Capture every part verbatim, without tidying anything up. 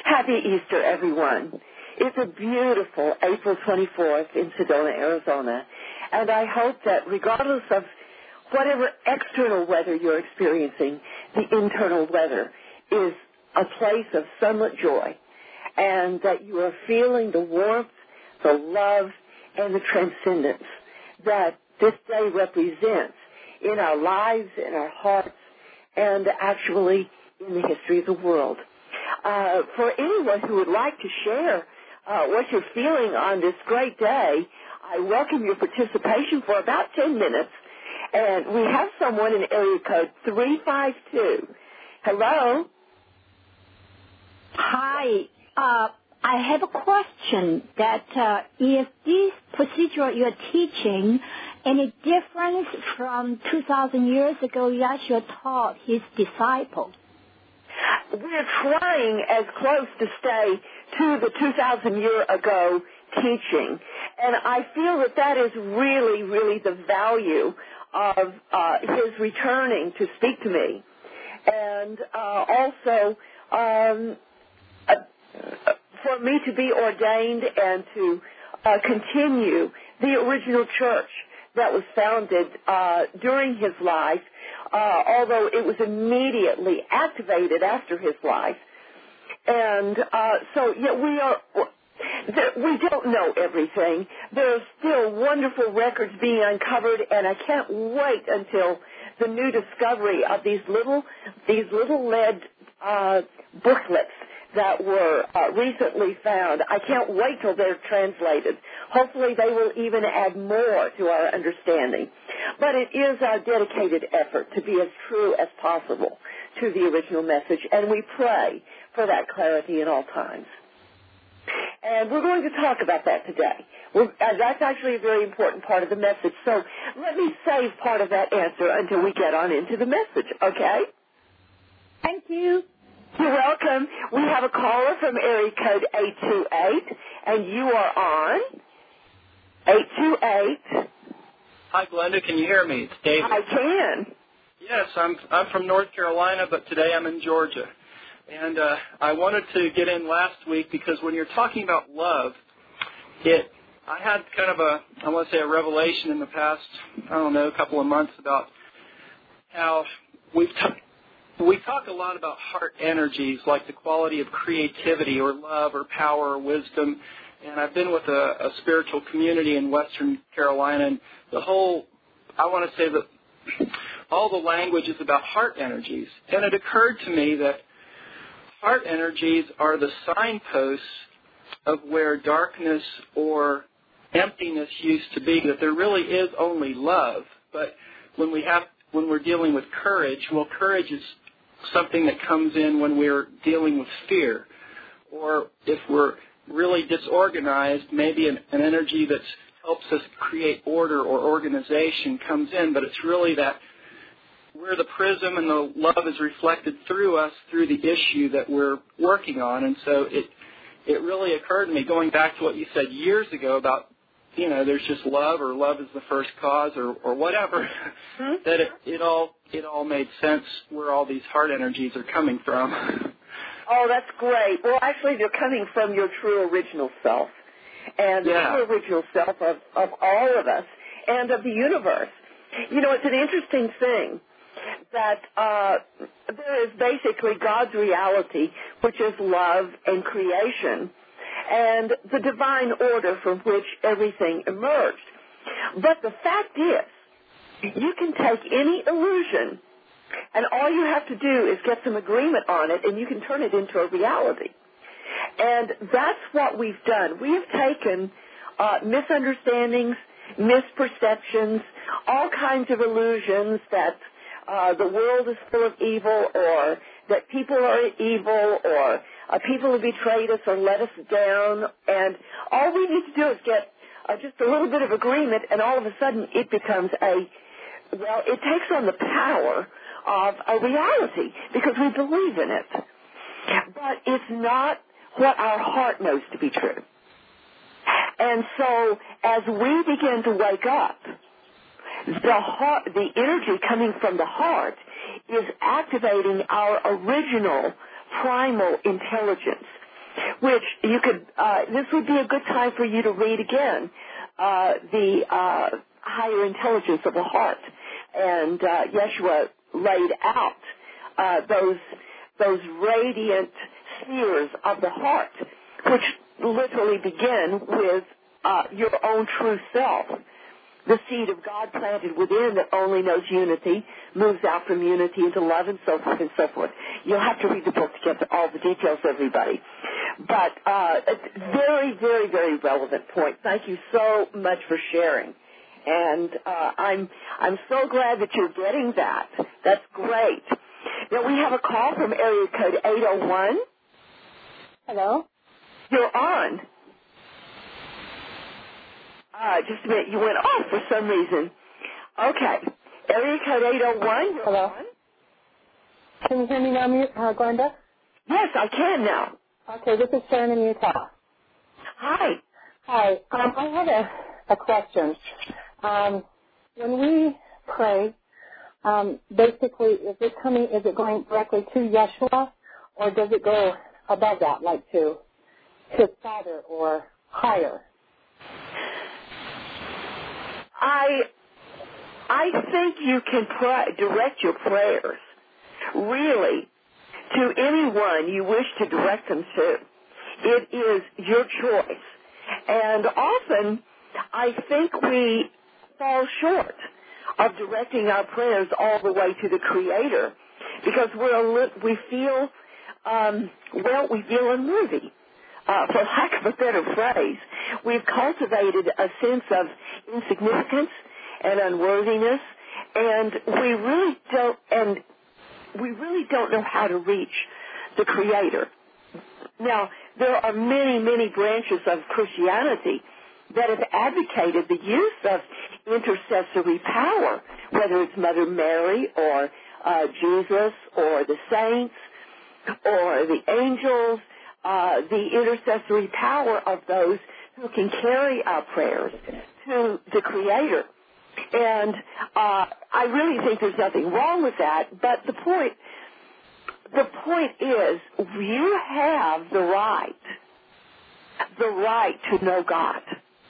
Happy Easter, everyone. It's a beautiful April twenty-fourth in Sedona, Arizona, and I hope that regardless of whatever external weather you're experiencing, the internal weather is a place of sunlit joy, and that you are feeling the warmth, the love, and the transcendence that this day represents in our lives, in our hearts, and actually in the history of the world. Uh, for anyone who would like to share uh, what you're feeling on this great day, I welcome your participation for about ten minutes. And we have someone in area code three five two. Hello? Hi. Uh, I have a question that uh, is this procedure you're teaching any different from two thousand years ago Yeshua taught his disciples? We're trying as close to stay to the two thousand year ago teaching. And I feel that that is really, really the value of uh, his returning to speak to me. And uh, also um, uh, for me to be ordained and to uh, continue the original church that was founded uh, during his life, uh, although it was immediately activated after his life. And uh, so, yeah, we are... We don't know everything. There are still wonderful records being uncovered, and I can't wait until the new discovery of these little these little lead uh, booklets that were uh, recently found. I can't wait till they're translated. Hopefully they will even add more to our understanding. But it is our dedicated effort to be as true as possible to the original message, and we pray for that clarity in all times. And we're going to talk about that today. We're, uh, that's actually a very important part of the message. So let me save part of that answer until we get on into the message, okay? Thank you. You're welcome. We have a caller from area code eight two eight, and you are on eight two eight. Hi, Glenda. Can you hear me? It's David. I can. Yes, I'm, I'm from North Carolina, but today I'm in Georgia. And uh, I wanted to get in last week because when you're talking about love, it I had kind of a, I want to say a revelation in the past, I don't know, a couple of months about how we've t- we talk a lot about heart energies, like the quality of creativity or love or power or wisdom. And I've been with a, a spiritual community in Western Carolina, and the whole, I want to say that all the language is about heart energies. And it occurred to me that heart energies are the signposts of where darkness or emptiness used to be, that there really is only love. But when we have, when we're dealing with courage, well, courage is something that comes in when we're dealing with fear. Or if we're really disorganized, maybe an, an energy that helps us create order or organization comes in, but it's really that we're the prism and the love is reflected through us through the issue that we're working on. And so it it really occurred to me, going back to what you said years ago about, you know, there's just love or love is the first cause or, or whatever, mm-hmm. that it, it all it all made sense where all these heart energies are coming from. Oh, that's great. Well, actually, they're coming from your true original self and the yeah. true original self of, of all of us and of the universe. You know, it's an interesting thing that uh, there is basically God's reality, which is love and creation, and the divine order from which everything emerged. But the fact is, you can take any illusion, and all you have to do is get some agreement on it, and you can turn it into a reality. And that's what we've done. We have taken uh, misunderstandings, misperceptions, all kinds of illusions that Uh, the world is full of evil, or that people are evil, or uh, people have betrayed us or let us down. And all we need to do is get uh, just a little bit of agreement, and all of a sudden it becomes a, well, it takes on the power of a reality because we believe in it. But it's not what our heart knows to be true. And so as we begin to wake up, The heart, the energy coming from the heart is activating our original primal intelligence. which you could, uh, this would be a good time for you to read again, uh, the uh, higher intelligence of the heart. And uh, Yeshua laid out uh, those those radiant spheres of the heart, which literally begin with uh, your own true self. The seed of God planted within that only knows unity, moves out from unity into love, and so forth and so forth. You'll have to read the book to get to all the details, everybody. But uh, it's very, very, very relevant point. Thank you so much for sharing. And uh, I'm I'm so glad that you're getting that. That's great. Now, we have a call from area code eight oh one. Hello? You're on. Uh, just a minute. You went off for some reason. Okay. Area code eight oh one. You're Hello? on. Can you hear me now, uh, Glenda? Yes, I can now. Okay, this is Sharon in Utah. Hi. Hi. Um, I have a, a question. Um, when we pray, um, basically, is it coming? Is it going directly to Yeshua, or does it go above that, like to to Father or higher? I I think you can pray, direct your prayers, really, to anyone you wish to direct them to. It is your choice. And often, I think we fall short of directing our prayers all the way to the Creator because we're a li- we feel, um, well, we feel unworthy. Uh, for lack of a better phrase, we've cultivated a sense of insignificance and unworthiness, and we really don't, and we really don't know how to reach the Creator. Now, there are many, many branches of Christianity that have advocated the use of intercessory power, whether it's Mother Mary or uh, Jesus or the saints or the angels, uh, the intercessory power of those who can carry our prayers to the Creator. And uh, I really think there's nothing wrong with that, but the point The point is, you have the right, the right to know God.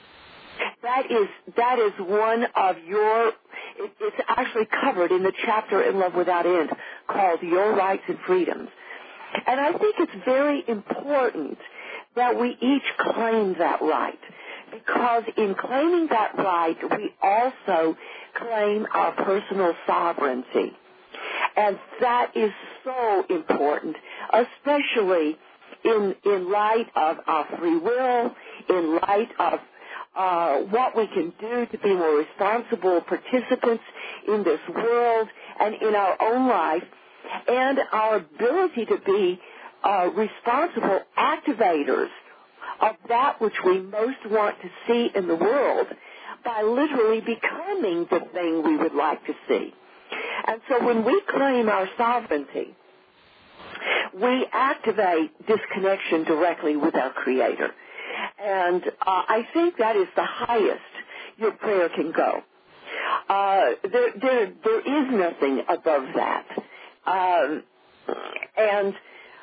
That is that is one of your, it, it's actually covered in the chapter in Love Without End called Your Rights and Freedoms. And I think it's very important that we each claim that right, because in claiming that right, we also claim our personal sovereignty. And that is so important, especially in in light of our free will, in light of uh, what we can do to be more responsible participants in this world and in our own life, and our ability to be uh, responsible activators of that which we most want to see in the world by literally becoming the thing we would like to see. And so when we claim our sovereignty, we activate this connection directly with our Creator. And uh, I think that is the highest your prayer can go. Uh, there, there, there is nothing above that. Um, and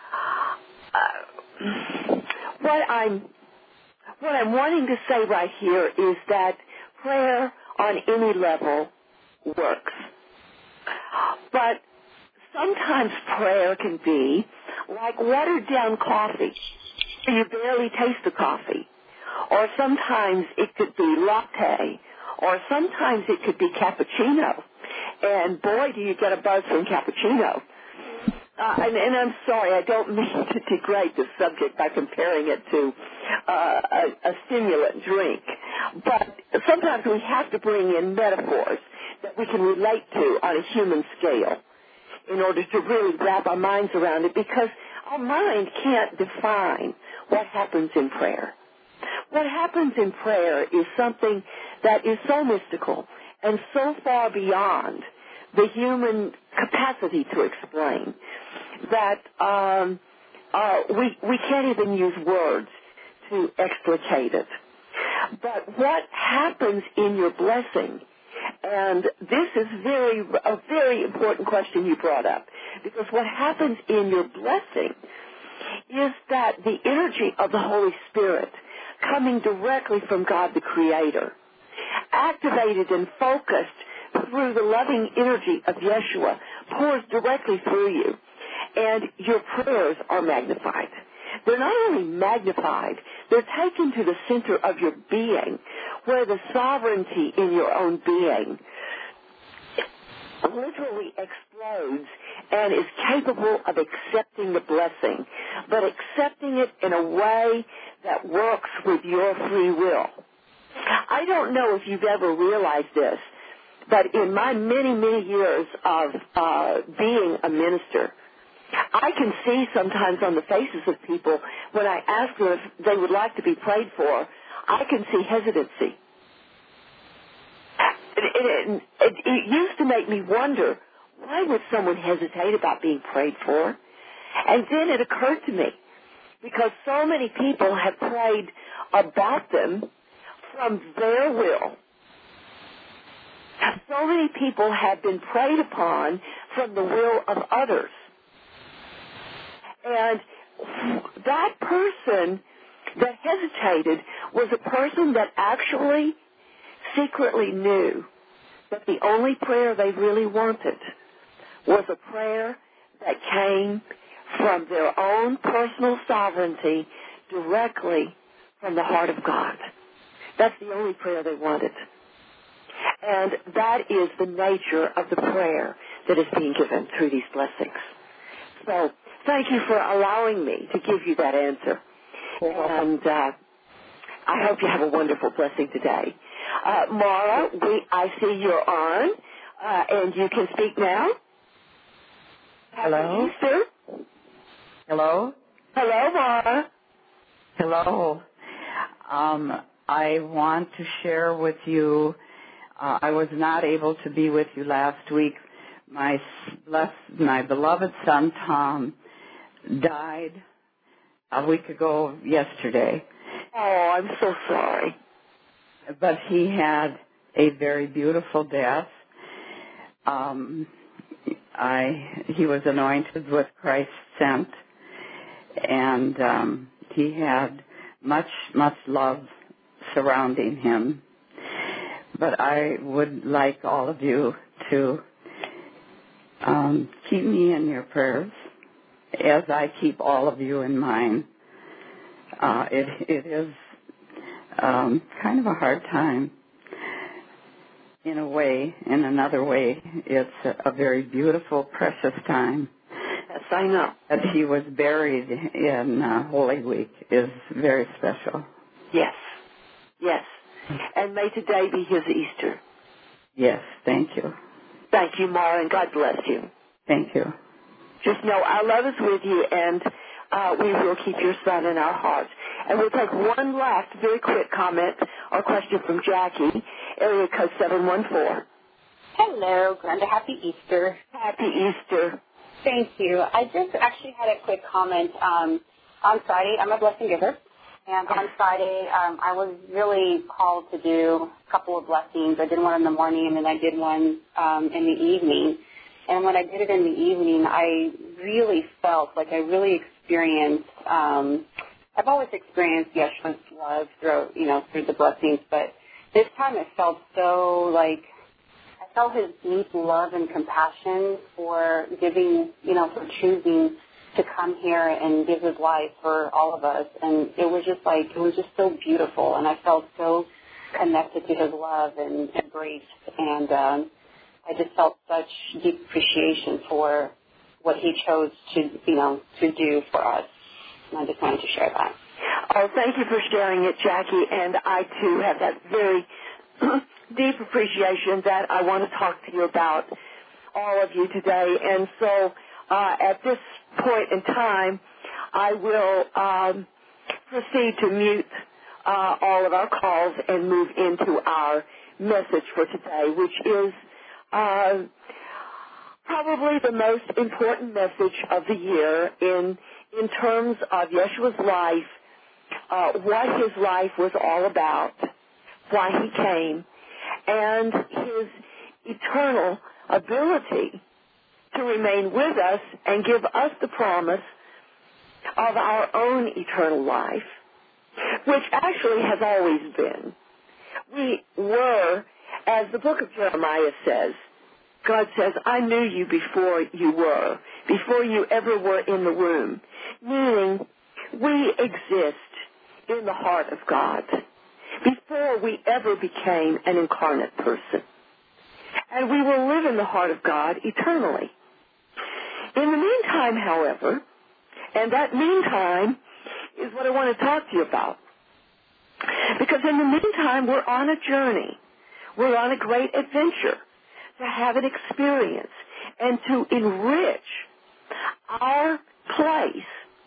uh, what I'm, what I'm wanting to say right here is that prayer on any level works. But sometimes prayer can be like watered-down coffee. You barely taste the coffee. Or sometimes it could be latte. Or sometimes it could be cappuccino. And boy, do you get a buzz from cappuccino. Uh, and, and I'm sorry, I don't mean to degrade the subject by comparing it to uh, a, a stimulant drink. But sometimes we have to bring in metaphors that we can relate to on a human scale in order to really wrap our minds around it, because our mind can't define what happens in prayer. What happens in prayer is something that is so mystical and so far beyond the human capacity to explain that um, uh, we, we can't even use words to explicate it. But what happens in your blessing, and this is very a very important question you brought up, because what happens in your blessing is that the energy of the Holy Spirit coming directly from God the Creator, activated and focused through the loving energy of Yeshua, pours directly through you, and your prayers are magnified. They're not only magnified, they're taken to the center of your being, where the sovereignty in your own being literally explodes and is capable of accepting the blessing, but accepting it in a way that works with your free will. I don't know if you've ever realized this, but in my many, many years of uh, being a minister, I can see sometimes on the faces of people when I ask them if they would like to be prayed for, I can see hesitancy. It, it, it, it used to make me wonder, why would someone hesitate about being prayed for? And then it occurred to me, because so many people have prayed about them from their will. So many people have been prayed upon from the will of others. And that person that hesitated was a person that actually secretly knew that the only prayer they really wanted was a prayer that came from their own personal sovereignty directly from the heart of God. That's the only prayer they wanted. And that is the nature of the prayer that is being given through these blessings. So thank you for allowing me to give you that answer. And uh, I hope you have a wonderful blessing today. Uh, Mara, we, I see you're on, uh, and you can speak now. Hello. Happy Easter. Hello. Hello, Mara. Hello. Um, I want to share with you, uh, I was not able to be with you last week. My, bless, my beloved son, Tom, died a week ago yesterday. Oh, I'm so sorry. But he had a very beautiful death. Um, I he was anointed with Christ's scent, and um, he had much, much love surrounding him. But I would like all of you to um, keep me in your prayers as I keep all of you in mine. Uh, it, it is um, kind of a hard time in a way. In another way, it's a, a very beautiful, precious time. Yes, I know. That he was buried in uh, Holy Week is very special. Yes, yes. And may today be his Easter. Yes, thank you. Thank you, Mara, and God bless you. Thank you. Just know our love is with you, and uh, we will keep your son in our hearts. And we'll take one last very quick comment or question from Jackie, area code seven one four. Hello, Glenda. Happy Easter. Happy Easter. Thank you. I just actually had a quick comment. Um, on Friday, I'm a blessing giver. And on Friday, um, I was really called to do a couple of blessings. I did one in the morning, and then I did one um, in the evening. And when I did it in the evening, I really felt like I really experienced, um, I've always experienced Yeshua's love through, you know, through the blessings, but this time it felt so like, I felt his deep love and compassion for giving, you know, for choosing to come here and give his life for all of us. And it was just like, it was just so beautiful. And I felt so connected to his love and embraced. And um, I just felt such deep appreciation for what he chose to, you know, to do for us. And I just wanted to share that. Oh, thank you for sharing it, Jackie. And I, too, have that very deep appreciation that I want to talk to you about, all of you today. And so uh, at this point in time, I will um, proceed to mute uh, all of our calls and move into our message for today, which is uh, probably the most important message of the year in in terms of Yeshua's life, uh, what his life was all about, why he came, and his eternal ability to remain with us and give us the promise of our own eternal life, which actually has always been. We were, as the book of Jeremiah says, God says, I knew you before you were, before you ever were in the womb, meaning we exist in the heart of God before we ever became an incarnate person. And we will live in the heart of God eternally. In the meantime, however, and that meantime is what I want to talk to you about. Because in the meantime, we're on a journey. We're on a great adventure to have an experience and to enrich our place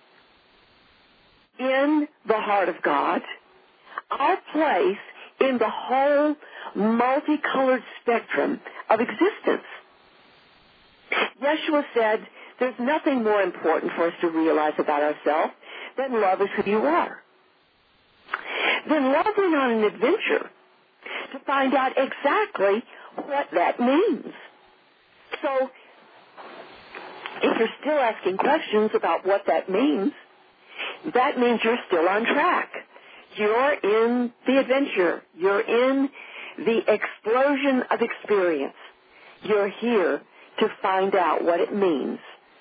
in the heart of God, our place in the whole multicolored spectrum of existence. Yeshua said, there's nothing more important for us to realize about ourselves than love is who you are. Then love went on an adventure to find out exactly what that means. So, if you're still asking questions about what that means, that means you're still on track. You're in the adventure. You're in the explosion of experience. You're here to find out what it means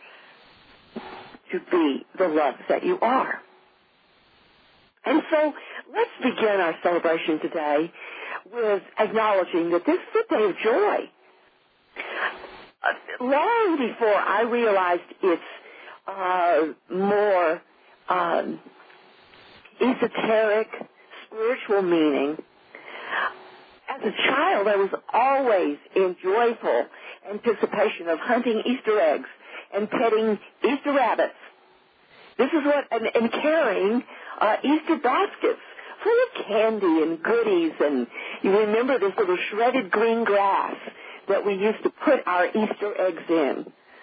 to be the love that you are. And so let's begin our celebration today with acknowledging that this is a day of joy. Uh, long before I realized its uh, more um, esoteric, spiritual meaning, as a child I was always in joyful anticipation of hunting Easter eggs and petting Easter rabbits. This is what, and, and carrying uh, Easter baskets full of candy and goodies, and you remember this little shredded green grass that we used to put our Easter eggs in.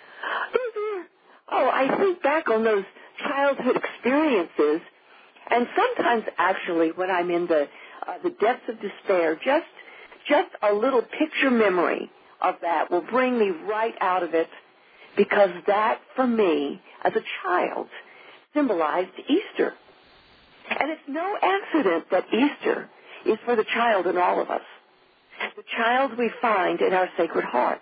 Oh, I think back on those childhood experiences, and sometimes actually when I'm in the uh, the depths of despair, just just a little picture memory of that will bring me right out of it, because that, for me, as a child, symbolized Easter. And it's no accident that Easter is for the child in all of us, the child we find in our Sacred Heart.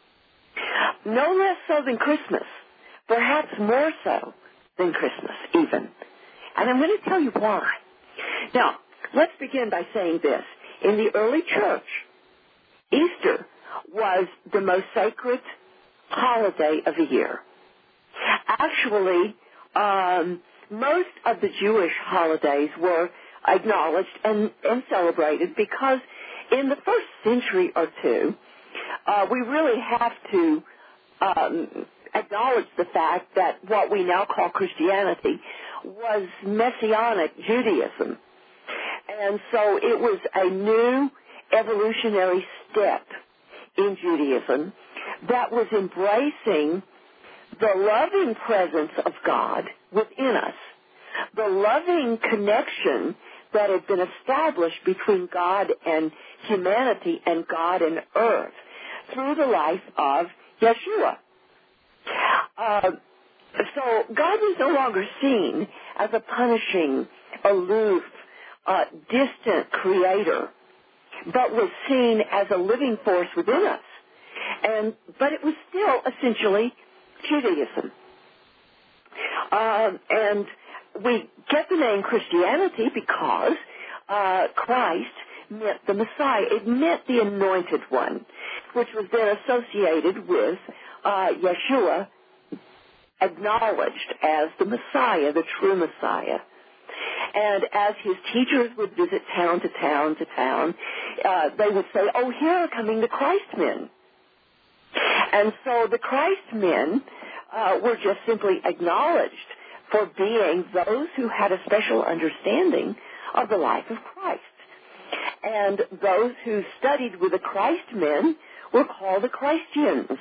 No less so than Christmas, perhaps more so than Christmas even. And I'm going to tell you why. Now, let's begin by saying this. In the early church, Easter was the most sacred holiday of the year. Actually, um, most of the Jewish holidays were acknowledged and, and celebrated because in the first century or two, uh, we really have to um, acknowledge the fact that what we now call Christianity was Messianic Judaism. And so it was a new evolutionary step in Judaism that was embracing the loving presence of God within us, the loving connection that had been established between God and humanity and God and earth through the life of Yeshua. Uh, so God was no longer seen as a punishing, aloof, uh, distant creator, but was seen as a living force within us. And but it was still essentially Judaism. Uh, and we get the name Christianity because uh, Christ meant the Messiah. It meant the Anointed One, which was then associated with uh, Yeshua, acknowledged as the Messiah, the true Messiah. And as his teachers would visit town to town to town, uh, they would say, oh, here are coming the Christ men. And so the Christ men uh, were just simply acknowledged for being those who had a special understanding of the life of Christ. And those who studied with the Christ men were called the Christians.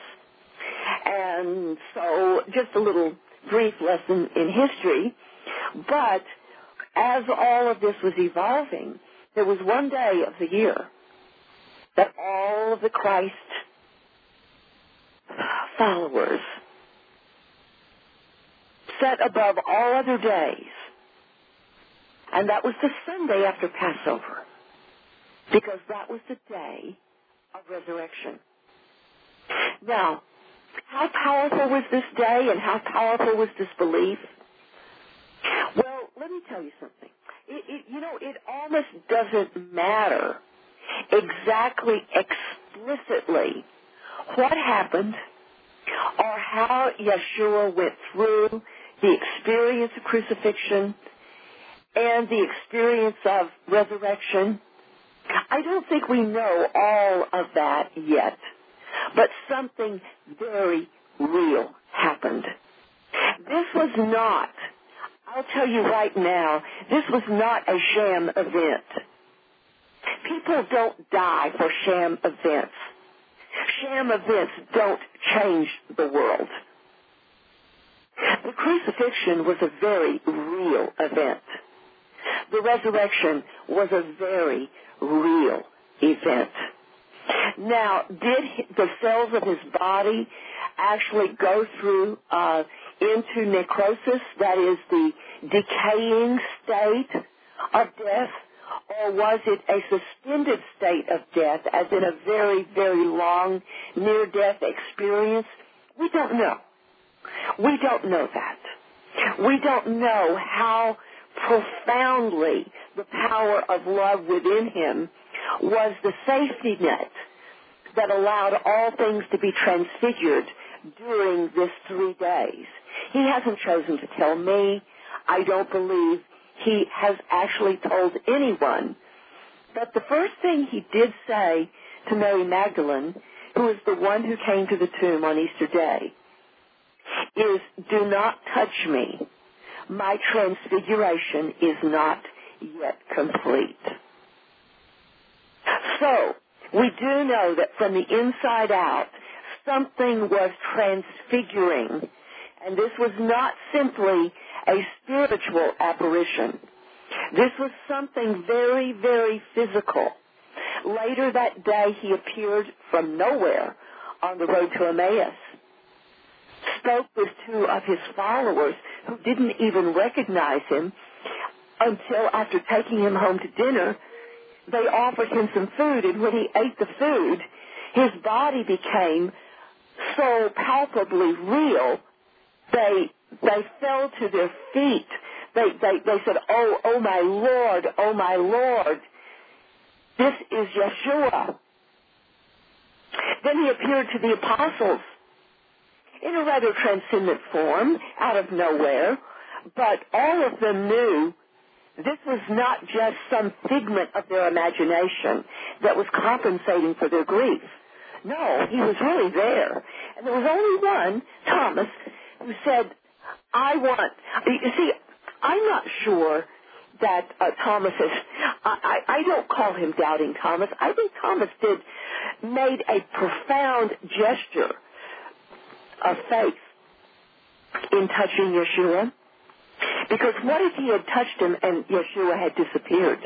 And so just a little brief lesson in history. But as all of this was evolving, there was one day of the year that all of the Christ followers set above all other days. And that was the Sunday after Passover, because that was the day of resurrection. Now, how powerful was this day and how powerful was this belief? Well, let me tell you something. It, it, you know, it almost doesn't matter exactly explicitly what happened or how Yeshua went through the experience of crucifixion and the experience of resurrection. I don't think we know all of that yet, but something very real happened. This was not, I'll tell you right now, this was not a sham event. People don't die for sham events. Sham events don't change the world. The crucifixion was a very real event. The resurrection was a very real event. Now, did the cells of his body actually go through uh, into necrosis, that is the decaying state of death, or was it a suspended state of death, as in a very, very long near-death experience? We don't know. We don't know that. We don't know how profoundly the power of love within him was the safety net that allowed all things to be transfigured during this three days. He hasn't chosen to tell me. I don't believe he has actually told anyone. But the first thing he did say to Mary Magdalene, who is the one who came to the tomb on Easter Day, is, "Do not touch me. My transfiguration is not yet complete." So, we do know that from the inside out, something was transfiguring. And this was not simply a spiritual apparition. This was something very, very physical. Later that day, he appeared from nowhere on the road to Emmaus, spoke with two of his followers who didn't even recognize him until after taking him home to dinner, they offered him some food, and when he ate the food, his body became so palpably real, they they fell to their feet. They, they, they said, oh, oh my Lord, oh my Lord, this is Yeshua. Then he appeared to the apostles in a rather transcendent form, out of nowhere, but all of them knew this was not just some figment of their imagination that was compensating for their grief. No, he was really there. And there was only one, Thomas, who said, I want, you see, I'm not sure that uh, Thomas is, I, I, I don't call him Doubting Thomas. I think Thomas did, made a profound gesture of faith in touching Yeshua. Because what if he had touched him and Yeshua had disappeared?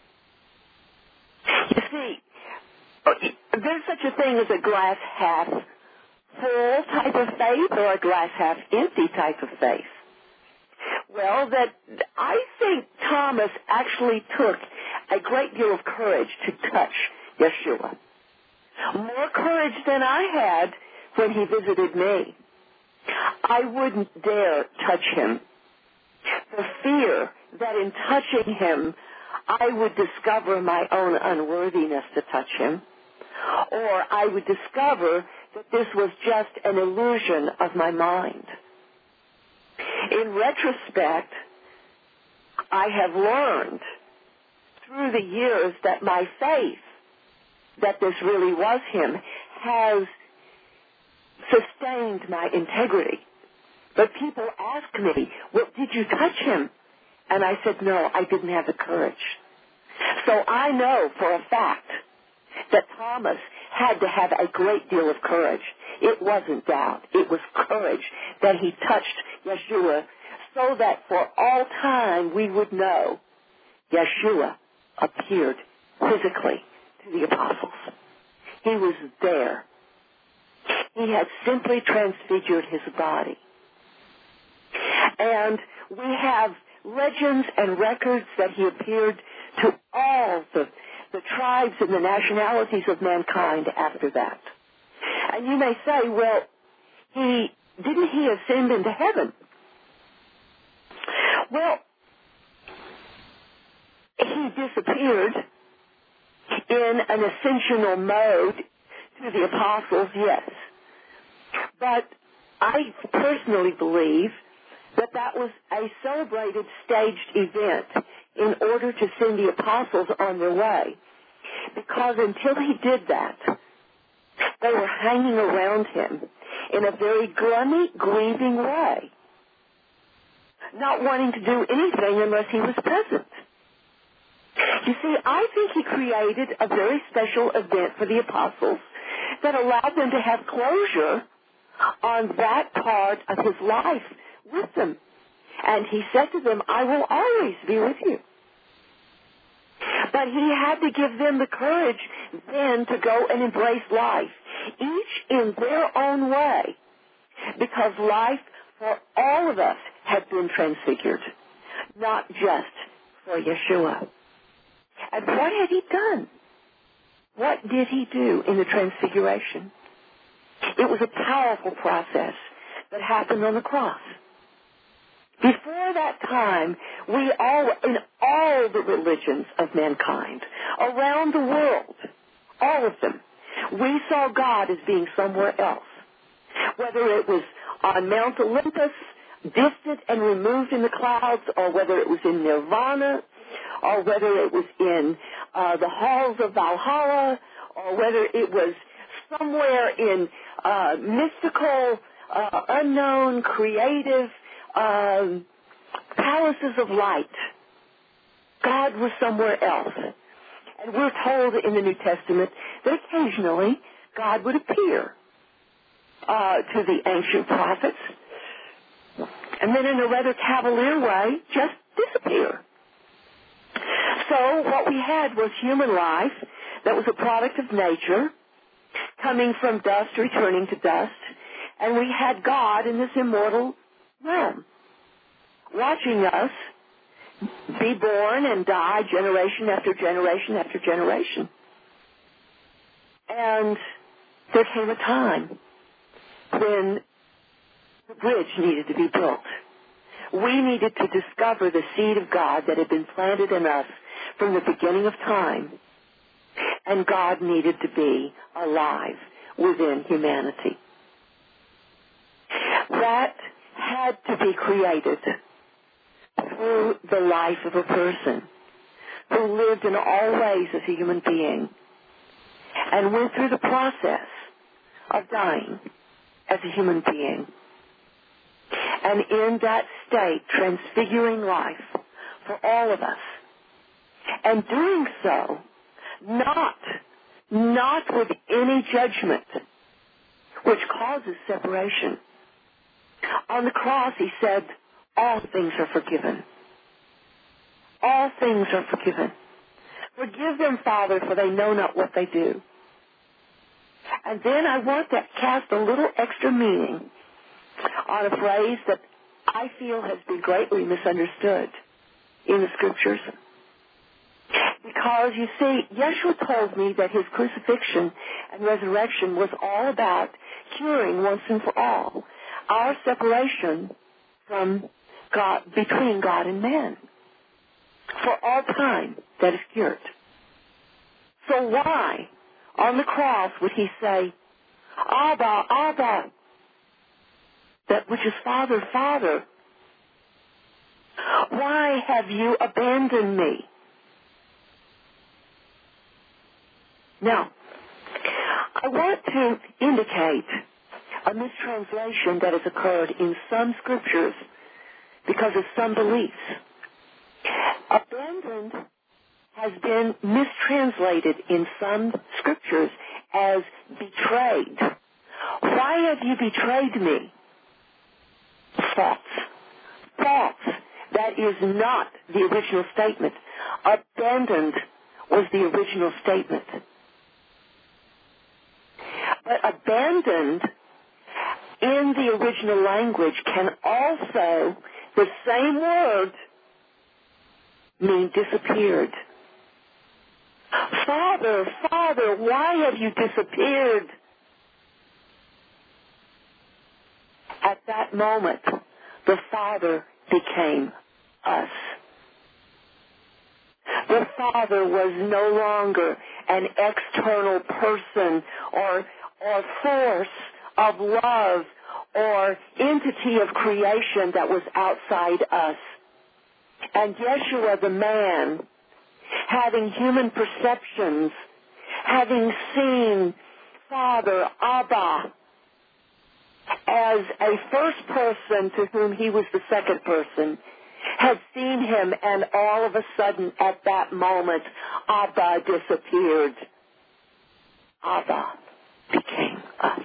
You see, there's such a thing as a glass half full type of faith or a glass half empty type of faith. Well, that I think Thomas actually took a great deal of courage to touch Yeshua. More courage than I had when he visited me. I wouldn't dare touch him. The fear that in touching him, I would discover my own unworthiness to touch him, or I would discover that this was just an illusion of my mind. In retrospect, I have learned through the years that my faith that this really was him has sustained my integrity. But people ask me, well, did you touch him? And I said, no, I didn't have the courage. So I know for a fact that Thomas had to have a great deal of courage. It wasn't doubt. It was courage that he touched Yeshua so that for all time we would know Yeshua appeared physically to the apostles. He was there. He had simply transfigured his body. And we have legends and records that he appeared to all the, the tribes and the nationalities of mankind after that. And you may say, well, he didn't he ascend into heaven? Well, he disappeared in an ascensional mode to the apostles, yes. But I personally believe that that was a celebrated staged event in order to send the apostles on their way. Because until he did that, they were hanging around him in a very gloomy, grieving way, not wanting to do anything unless he was present. You see, I think he created a very special event for the apostles that allowed them to have closure on that part of his life with them. And he said to them, I will always be with you. But he had to give them the courage then to go and embrace life, each in their own way, because life for all of us had been transfigured, not just for Yeshua. And what had he done? What did he do in the transfiguration? It was a powerful process that happened on the cross. Before that time, we all, in all the religions of mankind, around the world, all of them, we saw God as being somewhere else. Whether it was on Mount Olympus, distant and removed in the clouds, or whether it was in Nirvana, or whether it was in uh, the halls of Valhalla, or whether it was somewhere in uh, mystical, uh, unknown, creative um, palaces of light. God was somewhere else. And we're told in the New Testament that occasionally God would appear uh, to the ancient prophets, and then in a rather cavalier way, just disappear. So what we had was human life that was a product of nature, coming from dust, returning to dust, and we had God in this immortal realm, watching us be born and die generation after generation after generation. And there came a time when the bridge needed to be built. We needed to discover the seed of God that had been planted in us from the beginning of time. And God needed to be alive within humanity. That had to be created through the life of a person who lived in all ways as a human being and went through the process of dying as a human being. And in that state, transfiguring life for all of us. And doing so, not, not with any judgment, which causes separation. On the cross, he said, all things are forgiven. All things are forgiven. Forgive them, Father, for they know not what they do. And then I want to cast a little extra meaning on a phrase that I feel has been greatly misunderstood in the Scriptures. Because, you see, Yeshua told me that his crucifixion and resurrection was all about curing once and for all our separation from God, between God and man. For all time, that is cured. So why, on the cross, would he say, Abba, Abba, that which is Father, Father, why have you abandoned me? Now, I want to indicate a mistranslation that has occurred in some scriptures because of some beliefs. Abandoned has been mistranslated in some scriptures as betrayed. Why have you betrayed me? False. False. That is not the original statement. Abandoned was the original statement. But abandoned in the original language can also the same words mean disappeared. Father, Father, why have you disappeared? At that moment, the Father became us. The Father was no longer an external person or, or force of love or entity of creation that was outside us. And Yeshua, the man, having human perceptions, having seen Father, Abba, as a first person to whom he was the second person, had seen him, and all of a sudden at that moment, Abba disappeared. Abba became us.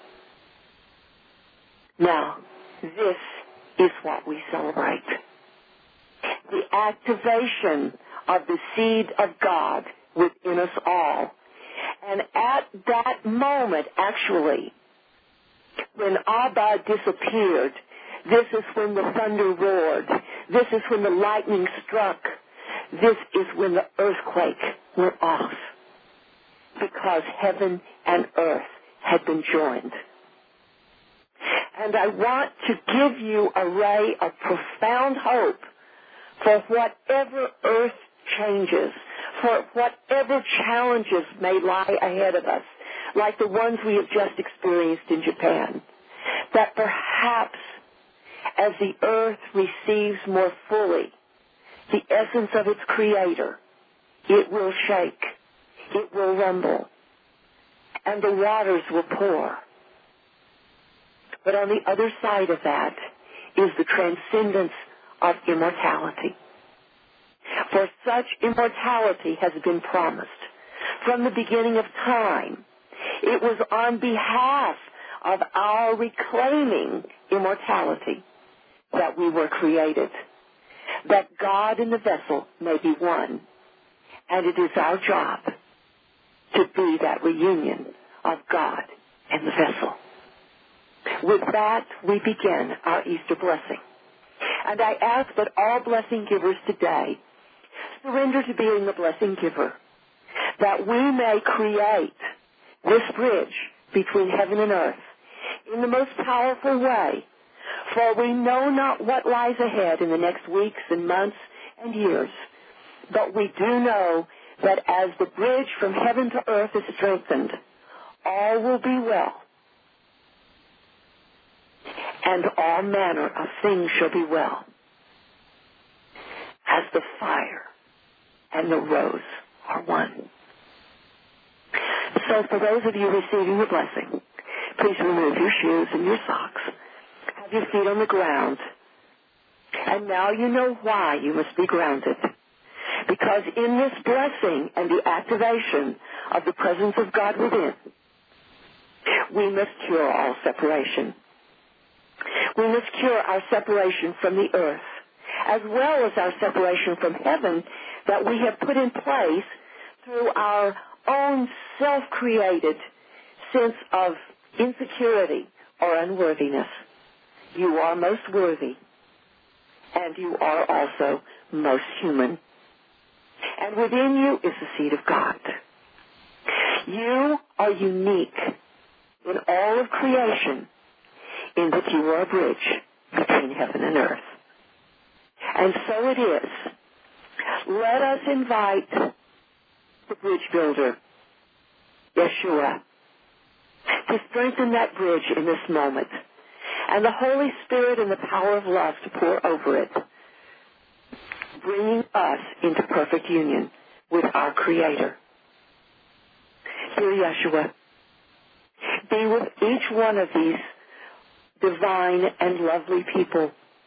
Now, this is what we celebrate. The activation of the seed of God within us all. And at that moment, actually, when Abba disappeared, this is when the thunder roared. This is when the lightning struck. This is when the earthquake went off. Because heaven and earth had been joined. And I want to give you a ray of profound hope for whatever earth changes, for whatever challenges may lie ahead of us, like the ones we have just experienced in Japan, that perhaps as the earth receives more fully the essence of its Creator, it will shake, it will rumble, and the waters will pour. But on the other side of that is the transcendence of immortality. For such immortality has been promised from the beginning of time. It was on behalf of our reclaiming immortality that we were created, that God and the vessel may be one. And it is our job to be that reunion of God and the vessel. With that, we begin our Easter blessing. And I ask that all blessing givers today surrender to being the blessing giver, that we may create this bridge between heaven and earth in the most powerful way, for we know not what lies ahead in the next weeks and months and years, but we do know that as the bridge from heaven to earth is strengthened, all will be well, and all manner of things shall be well, as the fire and the rose are one. So for those of you receiving the blessing, please remove your shoes and your socks. Have your feet on the ground. And now you know why you must be grounded. Because in this blessing and the activation of the presence of God within, we must cure all separation. We must cure our separation from the earth, as well as our separation from heaven that we have put in place through our own self-created sense of insecurity or unworthiness. You are most worthy, and you are also most human. And within you is the seed of God. You are unique in all of creation in that you are a bridge between heaven and earth. And so it is. Let us invite the bridge builder, Yeshua, to strengthen that bridge in this moment, and the Holy Spirit and the power of love to pour over it, bringing us into perfect union with our Creator. Dear Yeshua, be with each one of these divine and lovely people.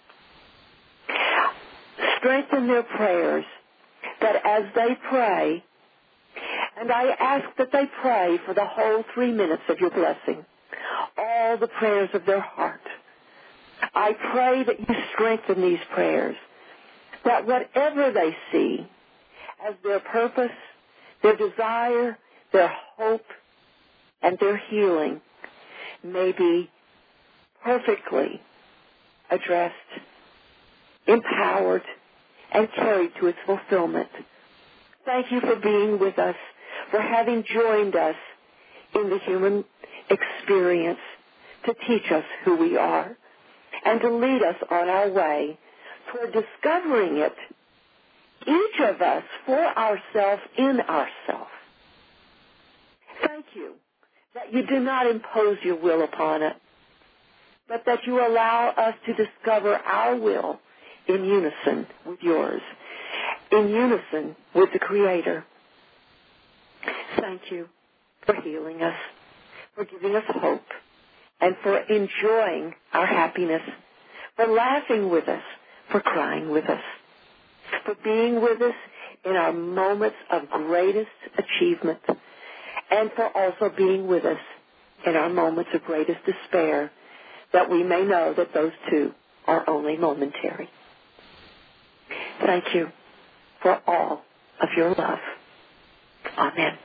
Strengthen their prayers, that as they pray, and I ask that they pray for the whole three minutes of your blessing, all the prayers of their heart. I pray that you strengthen these prayers, that whatever they see as their purpose, their desire, their hope, and their healing may be perfectly addressed empowered, and carried to its fulfillment. Thank you for being with us, for having joined us in the human experience to teach us who we are and to lead us on our way toward discovering it, each of us for ourselves in ourselves. Thank you that you do not impose your will upon it, but that you allow us to discover our will in unison with yours, in unison with the Creator. Thank you for healing us, for giving us hope, and for enjoying our happiness, for laughing with us, for crying with us, for being with us in our moments of greatest achievement, and for also being with us in our moments of greatest despair, that we may know that those two are only momentary. Thank you for all of your love. Amen.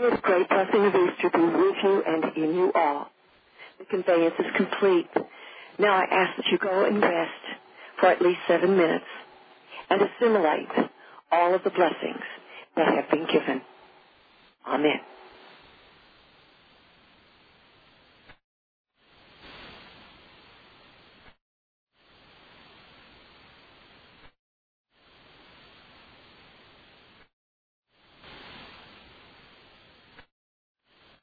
This great blessing of Easter be with you and in you all. The conveyance is complete. Now I ask that you go and rest for at least seven minutes and assimilate all of the blessings that have been given. Amen.